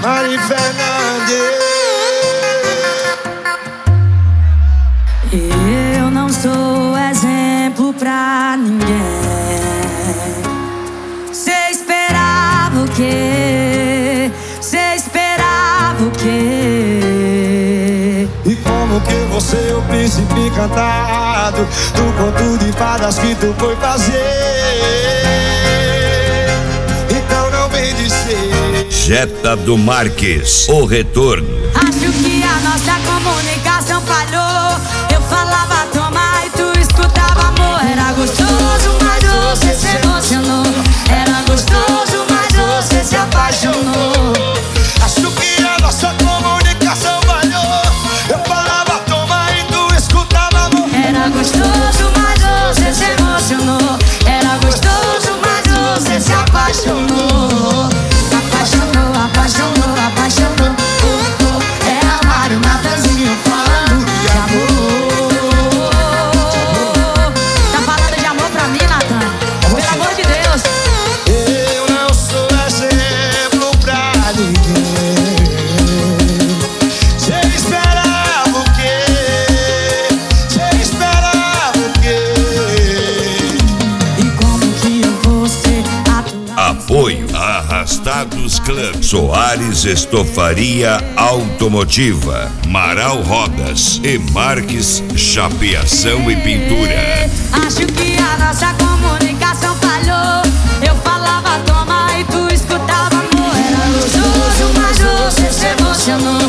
Mari Fernandes. Eu não sou exemplo pra ninguém. Cê esperava o quê? Cê esperava o quê? E como que você, o príncipe encantado, do conto de fadas que tu foi fazer? Então não vem dizer. Jetta do Marques, o retorno. Acho que a nossa comunicação falhou. Eu falava toma e tu escutava amor. Era gostoso, mas você se emocionou. Era gostoso, mas você se apaixonou. Acho que a nossa comunicação falhou. Eu falava toma e tu escutava amor. Era gostoso, mas você se emocionou. Era gostoso, mas você se apaixonou. Apaixonou, apaixonou, apaixonou. É Mário Natanzinho falando de amor. Tá falando de amor pra mim, Natan? Pelo amor de Deus. Eu não sou exemplo pra ninguém. Cê esperava o quê? Cê esperava o quê? E como que eu vou ser Apoio Arrastados Club, Soares Estofaria Automotiva, Marau Rodas e Marques Chapeação e Pintura. Acho que a nossa comunicação falhou. Eu falava toma e tu escutava amor. Era gostoso, mas você se emocionou.